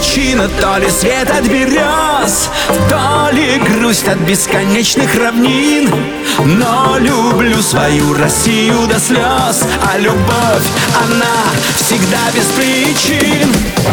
причина, то ли свет от берез, то ли грусть от бесконечных равнин. Но люблю свою Россию до слез, а любовь, она всегда без причин.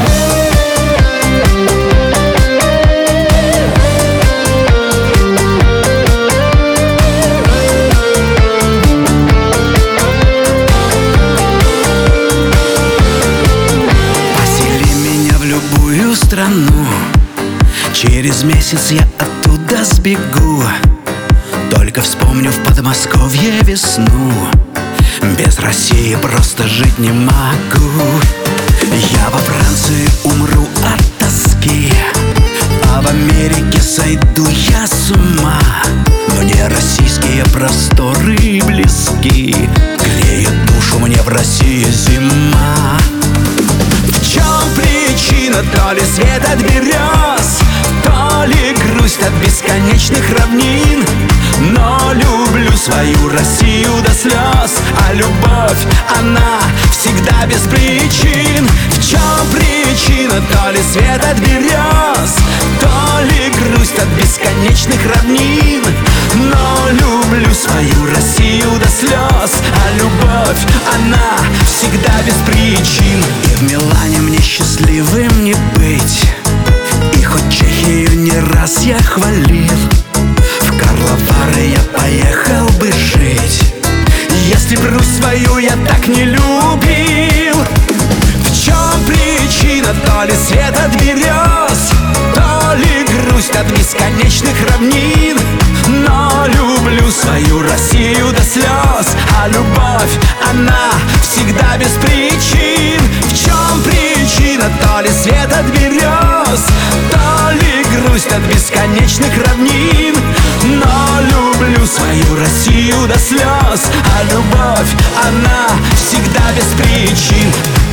Страну. Через месяц я оттуда сбегу, только вспомню в Подмосковье весну. Без России просто жить не могу. Я во Франции умру от тоски, а в Америке сойду я с ума. Мне российские просторы близки, греет душу мне в России зима. В чем причина? То ли свет от берез, то ли грусть от бесконечных равнин. Но люблю свою Россию до слез, а любовь, она всегда без причин. В чем причина? То ли свет от берез, то ли грусть от бесконечных равнин. Но люблю свою Россию до слез, а любовь, она всегда без причин. И в Милане мне счастливым не быть, и хоть Чехию не раз я хвалил, в Карловары я поехал бы жить, если б Русь свою я так не любил. В чем причина? То ли свет от берез, то ли грусть от бесконечных равнин. Но люблю свою Россию до слез, а любовь, она всегда без причин. В чем причина? То ли свет от берез, то ли грусть от бесконечных равнин. Но люблю свою Россию до слез, а любовь, она всегда без причин.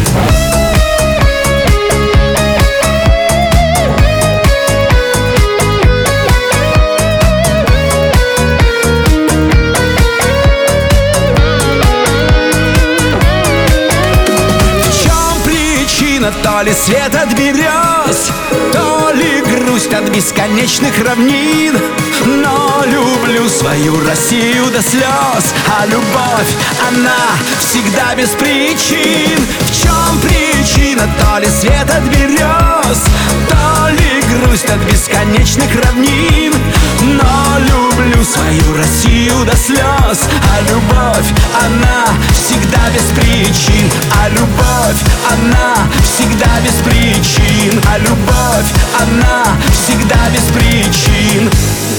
То ли свет от берез, то ли грусть от бесконечных равнин. Но люблю свою Россию до слез, а любовь, она всегда без причин. В чем причина? То ли свет от берез, то ли грусть от бесконечных равнин. Но люблю свою Россию до слез, а любовь, она всегда без причин. А любовь, она всегда без причин. А любовь, она всегда без причин.